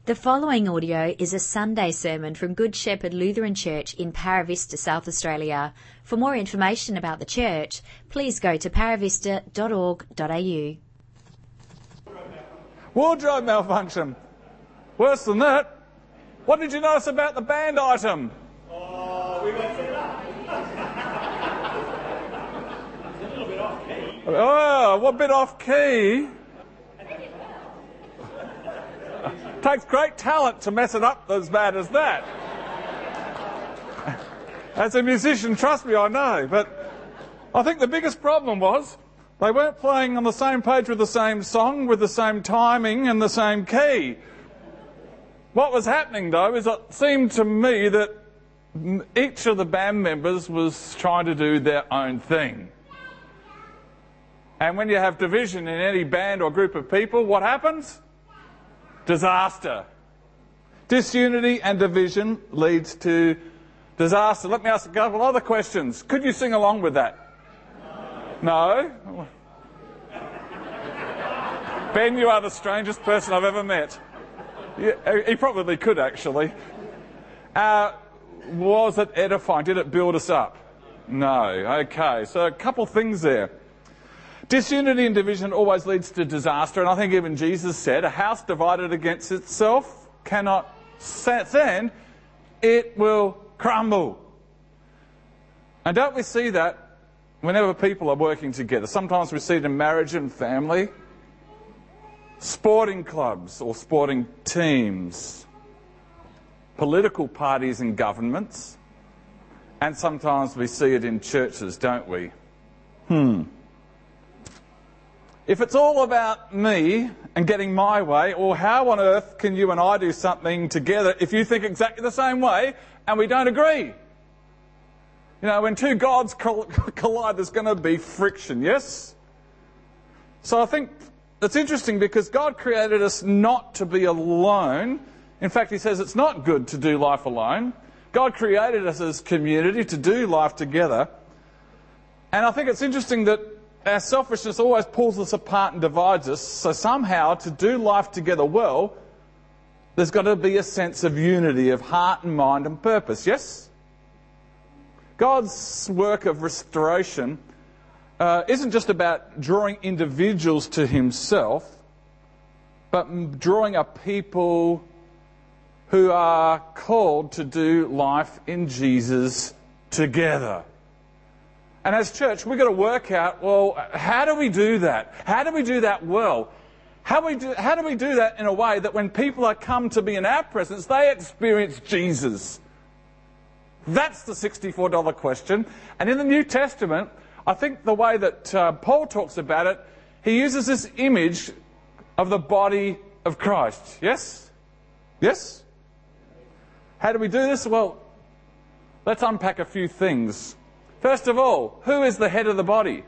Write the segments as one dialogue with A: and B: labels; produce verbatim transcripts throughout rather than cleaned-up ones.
A: The following audio is a Sunday sermon from Good Shepherd Lutheran Church in Paravista, South Australia. For more information about the church, please go to paravista dot org dot a u.
B: Wardrobe malfunction. Worse than that. What did you notice about the band item?
C: Oh, we went through that. It's a little bit off key.
B: Oh, what bit off key? Takes great talent to mess it up as bad as that. As a musician, trust me, I know. But I think the biggest problem was they weren't playing on the same page with the same song, with the same timing and the same key. What was happening, though, is it seemed to me that each of the band members was trying to do their own thing. And when you have division in any band or group of people, what happens? Disaster. Disunity and division leads to disaster. Let me ask a couple other questions. Could you sing along with that? No? No? Ben, you are the strangest person I've ever met. Yeah, he probably could, actually. Uh, was it edifying? Did it build us up? No. Okay, so a couple things there. Disunity and division always leads to disaster, and I think even Jesus said, a house divided against itself cannot stand, it will crumble. And don't we see that whenever people are working together? Sometimes we see it in marriage and family, sporting clubs or sporting teams, political parties and governments, and sometimes we see it in churches, don't we? Hmm. If it's all about me and getting my way, or how on earth can you and I do something together if you think exactly the same way and we don't agree? You know, when two gods collide, there's going to be friction, yes? So I think it's interesting because God created us not to be alone. In fact, he says it's not good to do life alone. God created us as community to do life together. And I think it's interesting that our selfishness always pulls us apart and divides us. So somehow, to do life together well, there's got to be a sense of unity of heart and mind and purpose, yes? God's work of restoration uh, isn't just about drawing individuals to himself, but drawing a people who are called to do life in Jesus together. And as church, we've got to work out, well, how do we do that? How do we do that well? How, we do, how do we do that in a way that when people are come to be in our presence, they experience Jesus? That's the sixty-four dollar question. And in the New Testament, I think the way that uh, Paul talks about it, he uses this image of the body of Christ. Yes? Yes? How do we do this? Well, let's unpack a few things. First of all, who is the head of the body?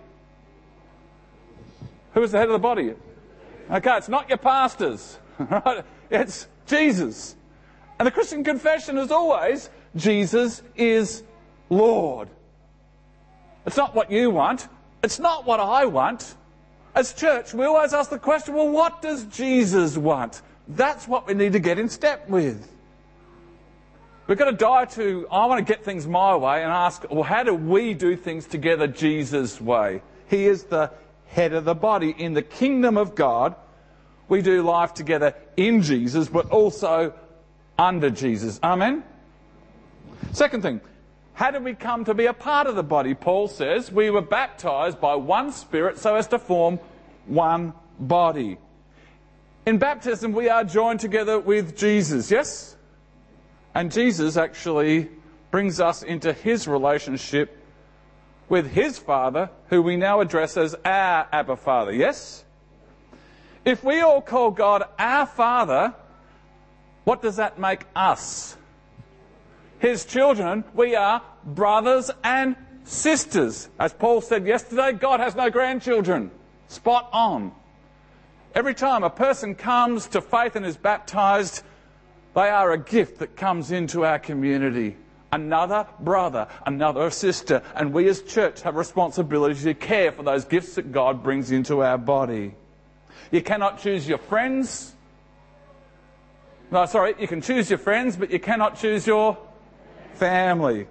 B: Who is the head of the body? Okay, it's not your pastors, right? It's Jesus. And the Christian confession is always, Jesus is Lord. It's not what you want. It's not what I want. As church, we always ask the question, well, what does Jesus want? That's what we need to get in step with. We've got to die to, I want to get things my way, and ask, well, how do we do things together Jesus' way? He is the head of the body. In the kingdom of God, we do life together in Jesus, but also under Jesus. Amen? Second thing, how did we come to be a part of the body? Paul says, we were baptized by one Spirit so as to form one body. In baptism, we are joined together with Jesus, yes? And Jesus actually brings us into his relationship with his Father, who we now address as our Abba Father, yes? If we all call God our Father, what does that make us? His children, we are brothers and sisters. As Paul said yesterday, God has no grandchildren. Spot on. Every time a person comes to faith and is baptized, they are a gift that comes into our community. Another brother, another sister, and we as church have a responsibility to care for those gifts that God brings into our body. You cannot choose your friends. No, sorry, you can choose your friends, but you cannot choose your family.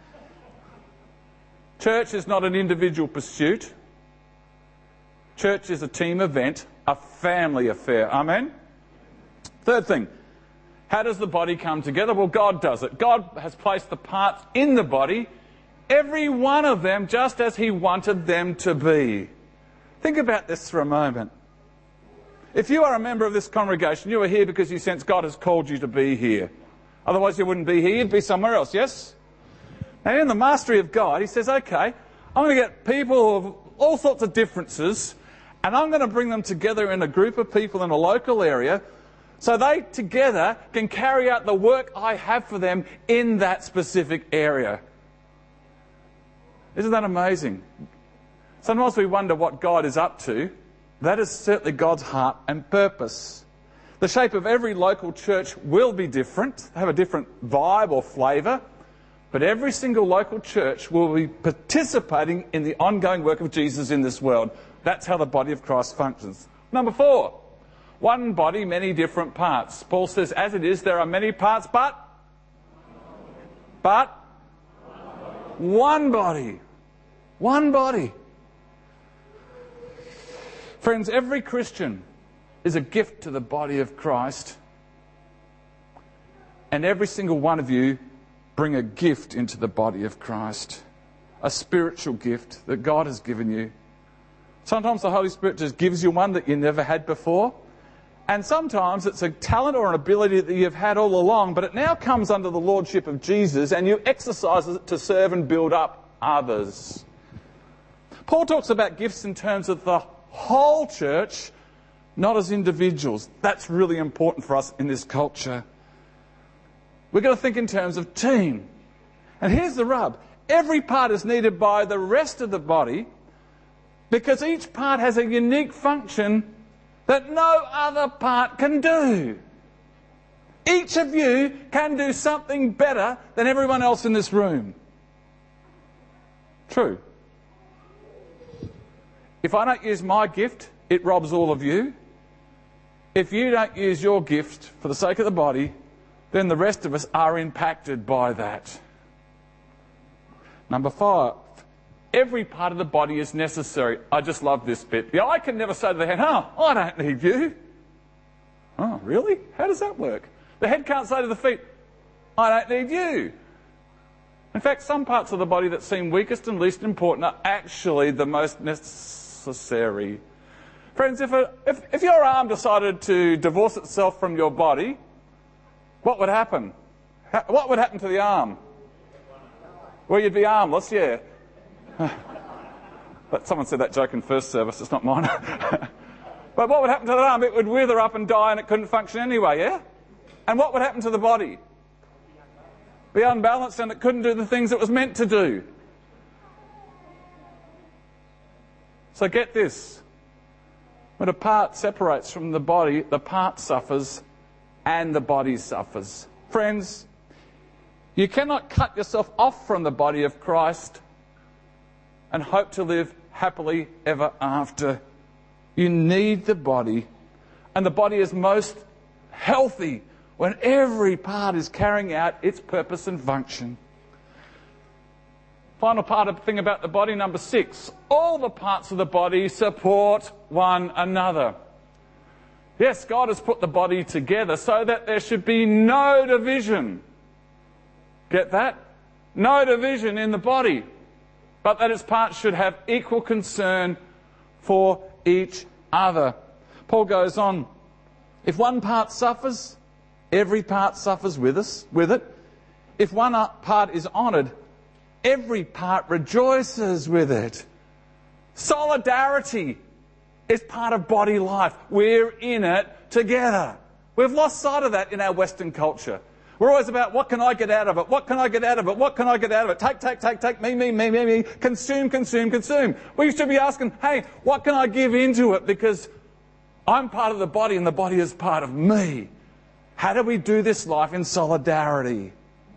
B: Church is not an individual pursuit. Church is a team event, a family affair. Amen? Third thing, how does the body come together? Well, God does it. God has placed the parts in the body, every one of them just as He wanted them to be. Think about this for a moment. If you are a member of this congregation, you are here because you sense God has called you to be here. Otherwise you wouldn't be here, you'd be somewhere else, yes? Now in the mastery of God, He says, okay, I'm going to get people of all sorts of differences and I'm going to bring them together in a group of people in a local area so they together can carry out the work I have for them in that specific area. Isn't that amazing? Sometimes we wonder what God is up to. That is certainly God's heart and purpose. The shape of every local church will be different, have a different vibe or flavour, but every single local church will be participating in the ongoing work of Jesus in this world. That's how the body of Christ functions. Number four, one body, many different parts. Paul says, as it is, there are many parts, but, but, one body. One body. Friends, every Christian is a gift to the body of Christ. And every single one of you bring a gift into the body of Christ. A spiritual gift that God has given you. Sometimes the Holy Spirit just gives you one that you never had before. And sometimes it's a talent or an ability that you've had all along, but it now comes under the lordship of Jesus and you exercise it to serve and build up others. Paul talks about gifts in terms of the whole church, not as individuals. That's really important for us in this culture. We've got to think in terms of team. And here's the rub. Every part is needed by the rest of the body because each part has a unique function that no other part can do. Each of you can do something better than everyone else in this room. True. If I don't use my gift, it robs all of you. If you don't use your gift for the sake of the body, then the rest of us are impacted by that. Number five, every part of the body is necessary. I just love this bit. The eye can never say to the head, oh, I don't need you. Oh, really? How does that work? The head can't say to the feet, I don't need you. In fact, some parts of the body that seem weakest and least important are actually the most necessary. Friends, if, a, if, if your arm decided to divorce itself from your body, what would happen? Ha- what would happen to the arm? Well, you'd be armless, yeah. But someone said that joke in first service, it's not mine. But what would happen to the arm? It would wither up and die and it couldn't function anyway, yeah? And what would happen to the body? Be unbalanced and it couldn't do the things it was meant to do. So get this. When a part separates from the body, the part suffers and the body suffers. Friends, you cannot cut yourself off from the body of Christ and hope to live happily ever after. You need the body, and the body is most healthy when every part is carrying out its purpose and function. Final part of the thing about the body, number six. All the parts of the body support one another. Yes, God has put the body together so that there should be no division. Get that? No division in the body. But that its parts should have equal concern for each other. Paul goes on, if one part suffers, every part suffers with us, with it. If one part is honoured, every part rejoices with it. Solidarity is part of body life. We're in it together. We've lost sight of that in our Western culture. We're always about, what can I get out of it? What can I get out of it? What can I get out of it? Take, take, take, take, me, me, me, me, me. Consume, consume, consume. We should be asking, hey, what can I give into it? Because I'm part of the body and the body is part of me. How do we do this life in solidarity?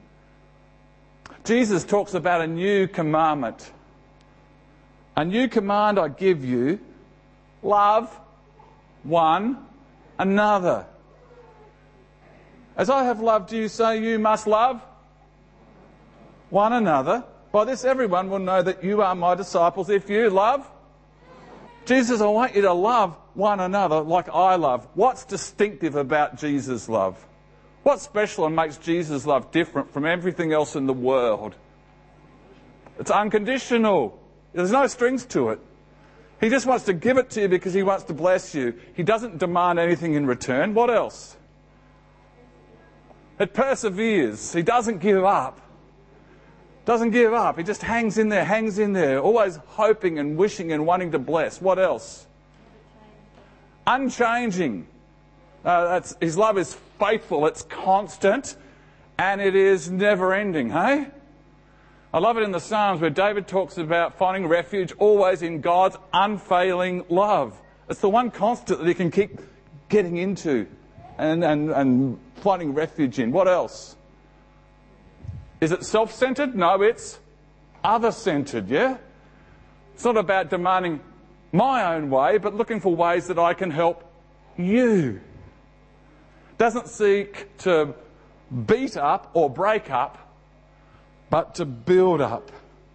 B: Jesus talks about a new commandment. A new command I give you, love one another. As I have loved you, so you must love one another. By this everyone will know that you are my disciples if you love. Jesus, I want you to love one another like I love. What's distinctive about Jesus' love? What's special and makes Jesus' love different from everything else in the world? It's unconditional. There's no strings to it. He just wants to give it to you because he wants to bless you. He doesn't demand anything in return. What else? It perseveres. He doesn't give up. Doesn't give up. He just hangs in there, hangs in there, always hoping and wishing and wanting to bless. What else? Unchanging. Uh, that's, his love is faithful, it's constant, and it is never-ending, hey? I love it in the Psalms where David talks about finding refuge always in God's unfailing love. It's the one constant that he can keep getting into and, and, and finding refuge in. What else? Is it self-centered? No, it's other-centered, yeah? It's not about demanding my own way, but looking for ways that I can help you. Doesn't seek to beat up or break up, but to build up.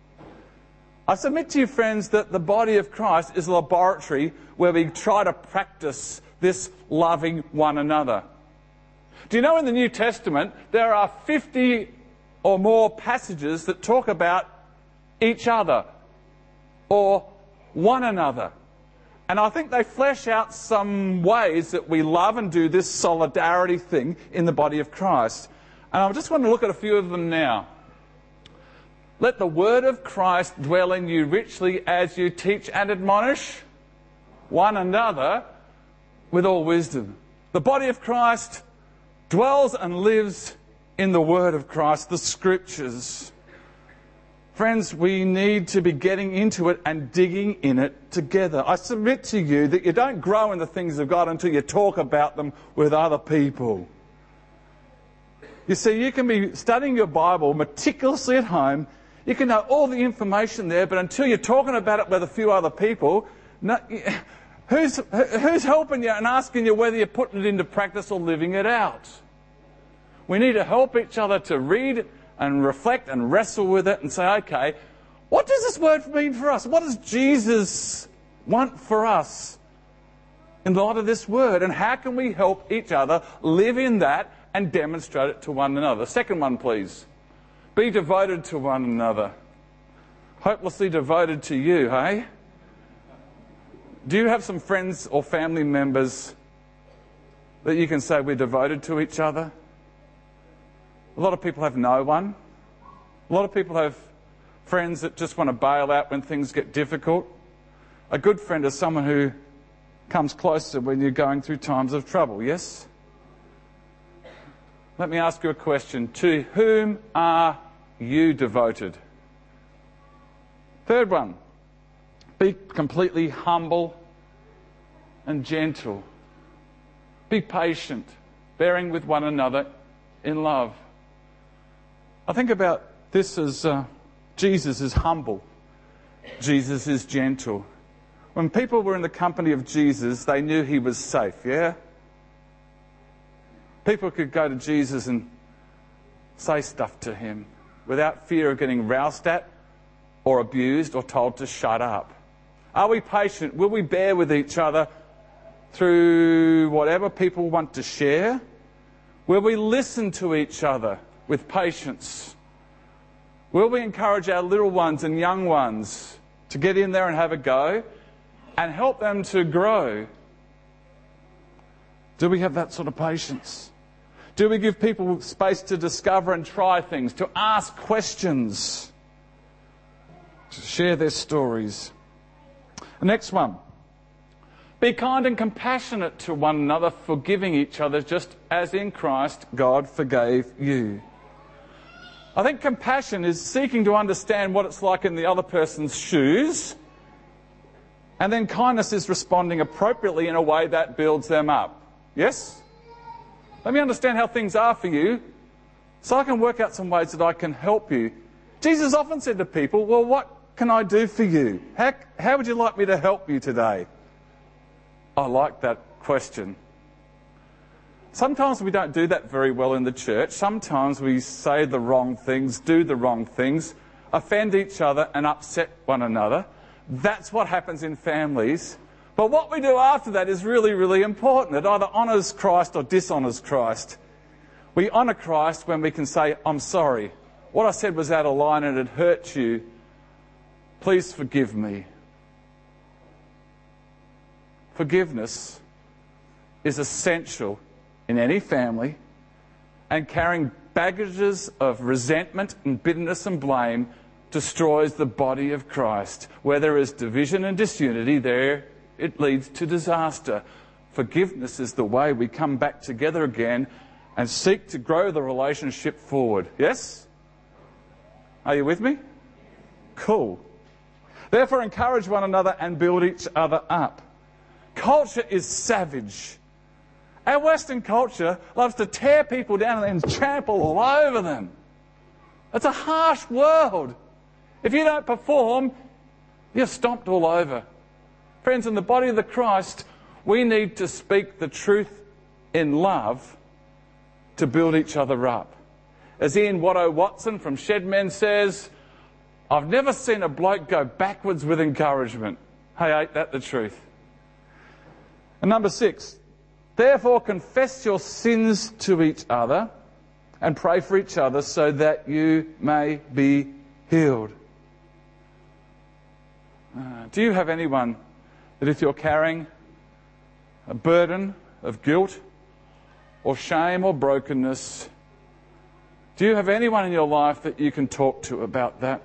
B: I submit to you, friends, that the body of Christ is a laboratory where we try to practice this loving one another. Do you know in the New Testament there are fifty or more passages that talk about each other or one another? And I think they flesh out some ways that we love and do this solidarity thing in the body of Christ. And I just want to look at a few of them now. Let the word of Christ dwell in you richly as you teach and admonish one another with all wisdom. The body of Christ dwells and lives in the word of Christ, the scriptures. Friends, we need to be getting into it and digging in it together. I submit to you that you don't grow in the things of God until you talk about them with other people. You see, you can be studying your Bible meticulously at home. You can know all the information there, but until you're talking about it with a few other people, no, who's, who's helping you and asking you whether you're putting it into practice or living it out? We need to help each other to read and reflect and wrestle with it and say, okay, what does this word mean for us? What does Jesus want for us in light of this word? And how can we help each other live in that and demonstrate it to one another? Second one, please. Be devoted to one another. Hopelessly devoted to you, hey? Do you have some friends or family members that you can say we're devoted to each other? A lot of people have no one. A lot of people have friends that just want to bail out when things get difficult. A good friend is someone who comes closer when you're going through times of trouble, yes? Let me ask you a question. To whom are you devoted? Third one. Be completely humble and gentle. Be patient, bearing with one another in love. I think about this as uh, Jesus is humble. Jesus is gentle. When people were in the company of Jesus, they knew he was safe, yeah? People could go to Jesus and say stuff to him without fear of getting roused at or abused or told to shut up. Are we patient? Will we bear with each other through whatever people want to share? Will we listen to each other with patience? Will we encourage our little ones and young ones to get in there and have a go and help them to grow? Do we have that sort of patience? Do we give people space to discover and try things, to ask questions, to share their stories? The next one. Be kind and compassionate to one another, forgiving each other just as in Christ God forgave you. I think compassion is seeking to understand what it's like in the other person's shoes, and then kindness is responding appropriately in a way that builds them up. Yes? Let me understand how things are for you so I can work out some ways that I can help you. Jesus often said to people, well, what can I do for you? How, how would you like me to help you today? I like that question. Sometimes we don't do that very well in the church. Sometimes we say the wrong things, do the wrong things, offend each other and upset one another. That's what happens in families. But what we do after that is really, really important. It either honours Christ or dishonours Christ. We honour Christ when we can say, I'm sorry. What I said was out of line and it hurt you. Please forgive me. Forgiveness is essential in any family, and carrying baggages of resentment and bitterness and blame destroys the body of Christ. Where there is division and disunity, there it leads to disaster. Forgiveness is the way we come back together again and seek to grow the relationship forward. Yes? Are you with me? Cool. Therefore, encourage one another and build each other up. Culture is savage. Our Western culture loves to tear people down and then trample all over them. It's a harsh world. If you don't perform, you're stomped all over. Friends, in the body of the Christ, we need to speak the truth in love to build each other up. As Ian Watto Watson from Shedmen says, I've never seen a bloke go backwards with encouragement. Hey, ain't that the truth? And number six, therefore confess your sins to each other and pray for each other so that you may be healed. Uh, do you have anyone that if you're carrying a burden of guilt or shame or brokenness, do you have anyone in your life that you can talk to about that?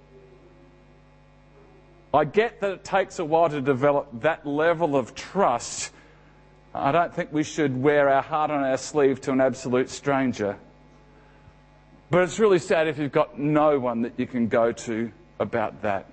B: I get that it takes a while to develop that level of trust. I don't think we should wear our heart on our sleeve to an absolute stranger. But it's really sad if you've got no one that you can go to about that.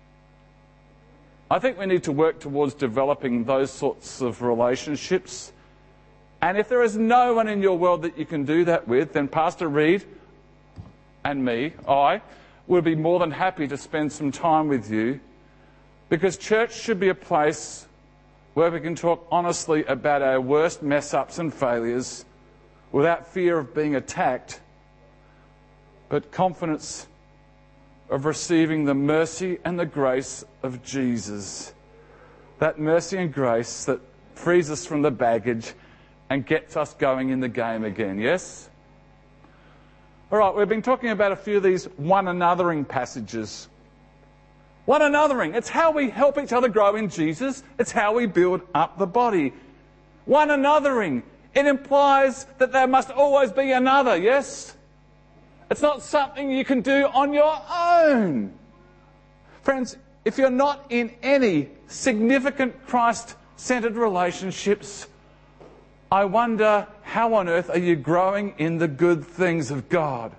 B: I think we need to work towards developing those sorts of relationships. And if there is no one in your world that you can do that with, then Pastor Reed and me, I, would be more than happy to spend some time with you, because church should be a place where we can talk honestly about our worst mess-ups and failures without fear of being attacked, but confidence of receiving the mercy and the grace of Jesus. That mercy and grace that frees us from the baggage and gets us going in the game again, yes? All right, we've been talking about a few of these one-anothering passages. One-anothering, it's how we help each other grow in Jesus. It's how we build up the body. One-anothering, it implies that there must always be another, yes? It's not something you can do on your own. Friends, if you're not in any significant Christ-centered relationships, I wonder how on earth are you growing in the good things of God?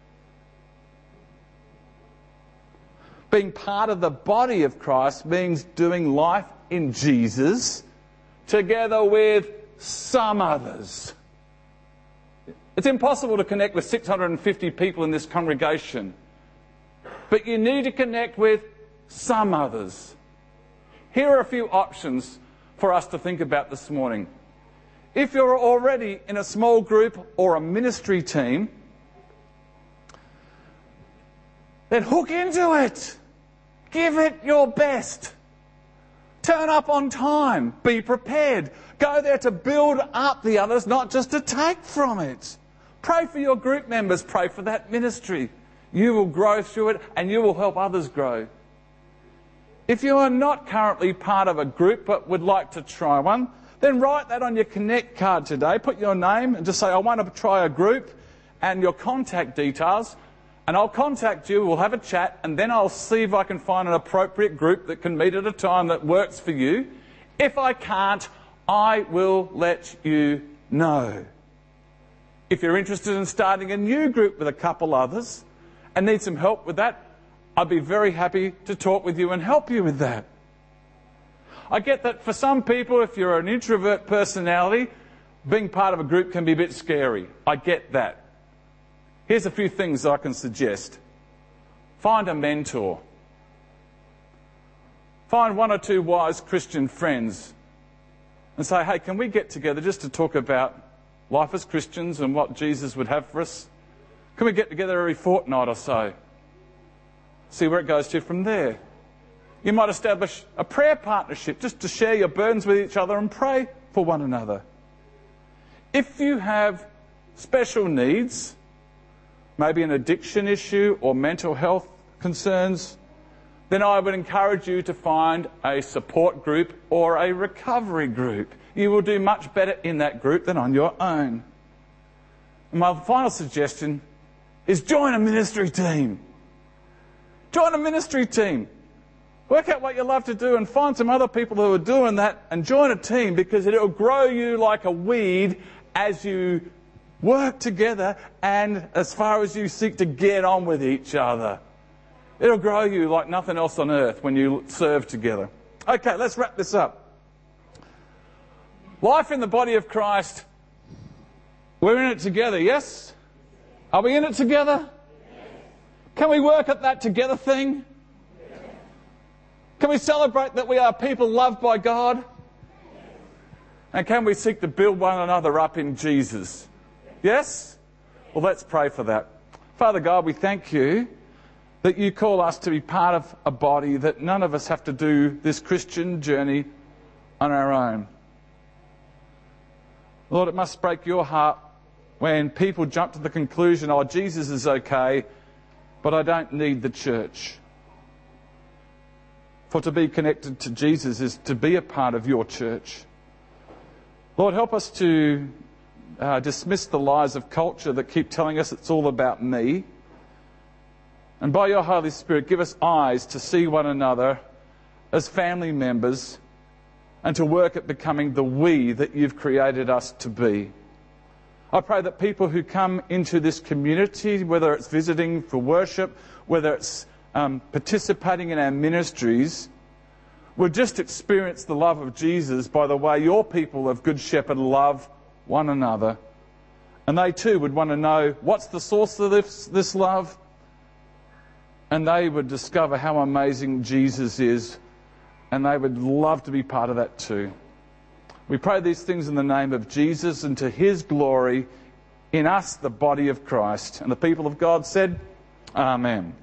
B: Being part of the body of Christ means doing life in Jesus together with some others. It's impossible to connect with six hundred fifty people in this congregation, but you need to connect with some others. Here are a few options for us to think about this morning. If you're already in a small group or a ministry team, then hook into it. Give it your best. Turn up on time. Be prepared. Go there to build up the others, not just to take from it. Pray for your group members. Pray for that ministry. You will grow through it and you will help others grow. If you are not currently part of a group but would like to try one, then write that on your Connect card today. Put your name and just say, I want to try a group, and your contact details. And I'll contact you, we'll have a chat, and then I'll see if I can find an appropriate group that can meet at a time that works for you. If I can't, I will let you know. If you're interested in starting a new group with a couple others and need some help with that, I'd be very happy to talk with you and help you with that. I get that for some people, if you're an introvert personality, being part of a group can be a bit scary. I get that. Here's a few things I can suggest. Find a mentor. Find one or two wise Christian friends and say, hey, can we get together just to talk about life as Christians and what Jesus would have for us? Can we get together every fortnight or so? See where it goes to from there. You might establish a prayer partnership just to share your burdens with each other and pray for one another. If you have special needs, maybe an addiction issue or mental health concerns, then I would encourage you to find a support group or a recovery group. You will do much better in that group than on your own. And my final suggestion is join a ministry team. Join a ministry team. Work out what you love to do and find some other people who are doing that and join a team, because it will grow you like a weed as you work together and as far as you seek to get on with each other. It'll grow you like nothing else on earth when you serve together. Okay, let's wrap this up. Life in the body of Christ, we're in it together, yes? Are we in it together? Can we work at that together thing? Can we celebrate that we are people loved by God? And can we seek to build one another up in Jesus? Yes? Well, let's pray for that. Father God, we thank you that you call us to be part of a body, that none of us have to do this Christian journey on our own. Lord, it must break your heart when people jump to the conclusion, oh, Jesus is okay, but I don't need the church. For to be connected to Jesus is to be a part of your church. Lord, help us to uh, dismiss the lies of culture that keep telling us it's all about me. And by your Holy Spirit, give us eyes to see one another as family members and to work at becoming the we that you've created us to be. I pray that people who come into this community, whether it's visiting for worship, whether it's um, participating in our ministries, will just experience the love of Jesus by the way your people of Good Shepherd love one another. And they too would want to know what's the source of this, this love. And they would discover how amazing Jesus is. And they would love to be part of that too. We pray these things in the name of Jesus and to his glory in us, the body of Christ. And the people of God said, Amen.